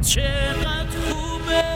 چقدر خوبه.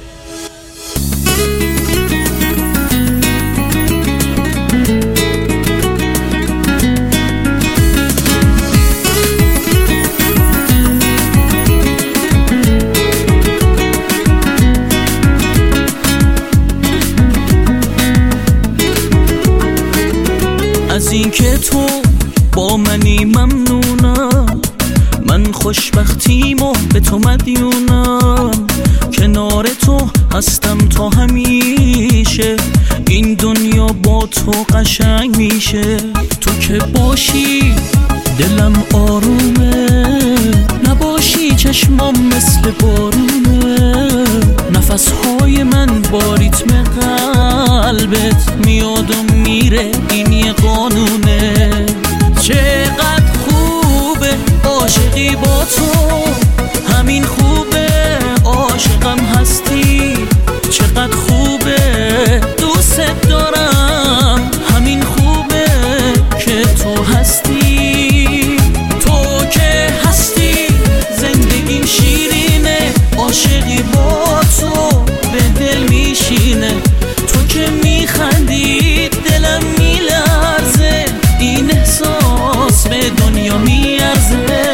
از اینکه تو با منی ممنونم، من خوشبختیمو به تو مدیونم. کنار تو هستم تا همیشه، این دنیا با تو قشنگ میشه. تو که باشی دلم آرومه، نباشی چشمام مثل بارونه. نفسهای من با ریتم قلبت میاد و میره، این یه قانونه. چقدر خوبه عاشقی با تو، همین خوبه عاشقم هستی. چقدر خوبه دوست دارم، همین خوبه که تو هستی. تو که هستی زندگیم شیرینه، عاشقی با تو به دل میشینه. تو که میخندی دلم میلرزه، این احساس به دنیا میارزه.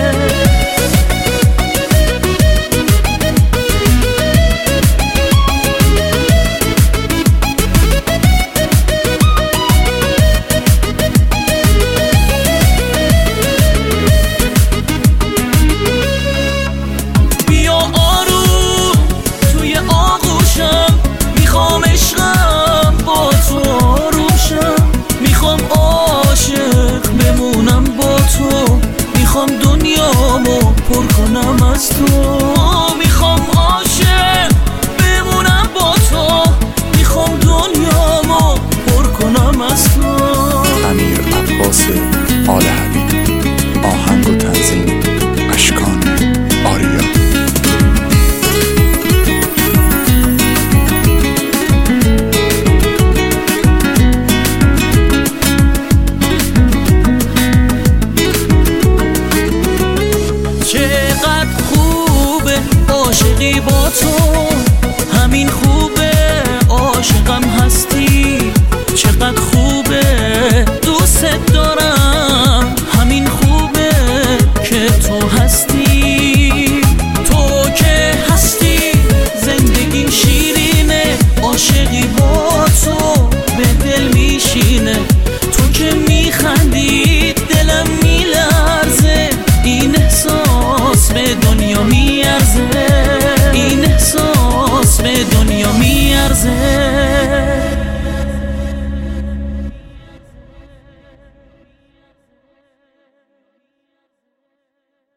میخوام دنیامو پر کنم از تو، میخوام عاشق بمونم با تو، میخوام دنیامو پر کنم از تو. امیر عباس آل حبیب، آهنگ و تنظیم اشکان آریا. چقدر خوبه عاشقی با تو،